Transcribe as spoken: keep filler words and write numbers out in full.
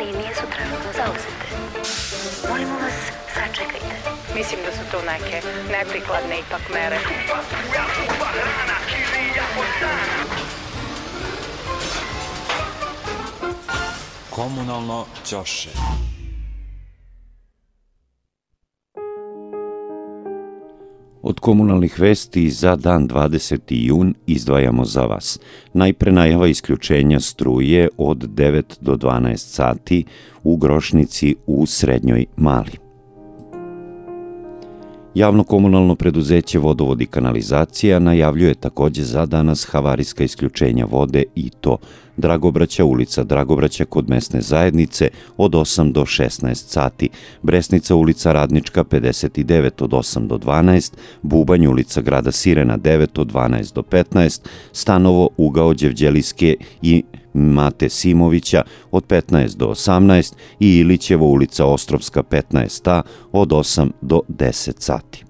linije su trenutno zauzete. Molimo vas, sačekajte. Mislim da su to neke neprikladne ipak mere. Komunalno ćoše. Od komunalnih vesti za dan dvadeseti jun izdvajamo za vas. Najpre najava isključenja struje od devet do dvanaest sati u Grošnici u Srednjoj Mali. Javno komunalno preduzeće Vodovod i kanalizacija najavljuje takođe za danas havarijska isključenja vode i to Dragobraća, ulica Dragobraća kod mesne zajednice od osam do šesnaest sati, Bresnica, ulica Radnička pedeset devet od osam do dvanaest, Bubanj, ulica Grada Sirena devet od dvanaest do petnaest, Stanovo, ugao Đevđelijske i Mate Simovića od petnaest do osamnaest i Ilićevo, ulica Ostrovska petnaest a od osam do deset sati.